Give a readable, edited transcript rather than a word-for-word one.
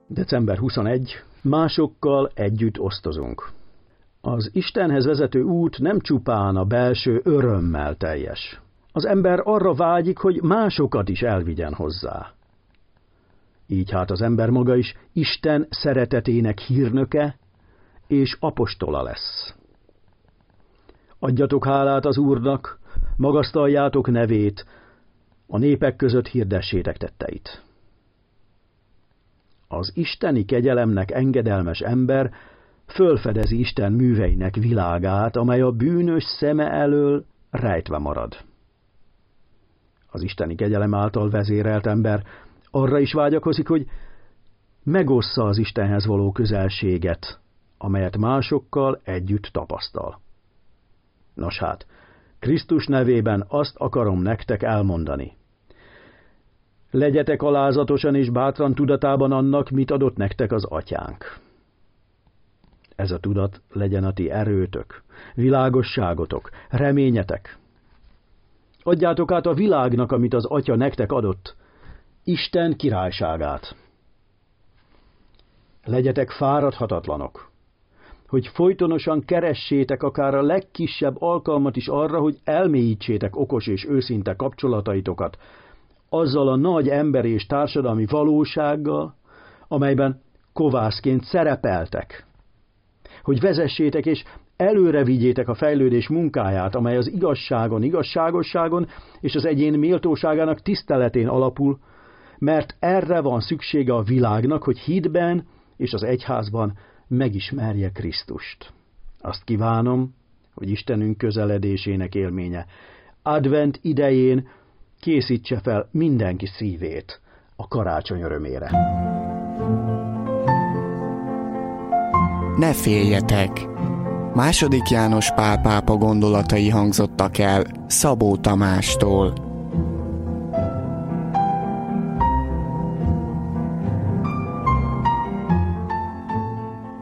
December 21. Másokkal együtt osztozunk. Az Istenhez vezető út nem csupán a belső örömmel teljes. Az ember arra vágyik, hogy másokat is elvigyen hozzá. Így hát az ember maga is Isten szeretetének hírnöke és apostola lesz. Adjatok hálát az Úrnak, magasztaljátok nevét, a népek között hirdessétek tetteit. Az isteni kegyelemnek engedelmes ember fölfedezi Isten műveinek világát, amely a bűnös szeme elől rejtve marad. Az isteni kegyelem által vezérelt ember arra is vágyakozik, hogy megossza az Istenhez való közelséget, amelyet másokkal együtt tapasztal. Nos hát, Krisztus nevében azt akarom nektek elmondani. Legyetek alázatosan és bátran tudatában annak, mit adott nektek az Atyánk. Ez a tudat legyen a ti erőtök, világosságotok, reményetek. Adjátok át a világnak, amit az Atya nektek adott, Isten királyságát. Legyetek fáradhatatlanok, hogy folytonosan keressétek akár a legkisebb alkalmat is arra, hogy elmélyítsétek okos és őszinte kapcsolataitokat azzal a nagy emberi és társadalmi valósággal, amelyben kovászként szerepeltek. Hogy vezessétek és előre vigyétek a fejlődés munkáját, amely az igazságon, igazságosságon és az egyén méltóságának tiszteletén alapul, mert erre van szüksége a világnak, hogy hitben és az egyházban megismerje Krisztust. Azt kívánom, hogy Istenünk közeledésének élménye advent idején készítse fel mindenki szívét a karácsony örömére. Ne féljetek! II. János Pál pápa gondolatai hangzottak el Szabó Tamástól.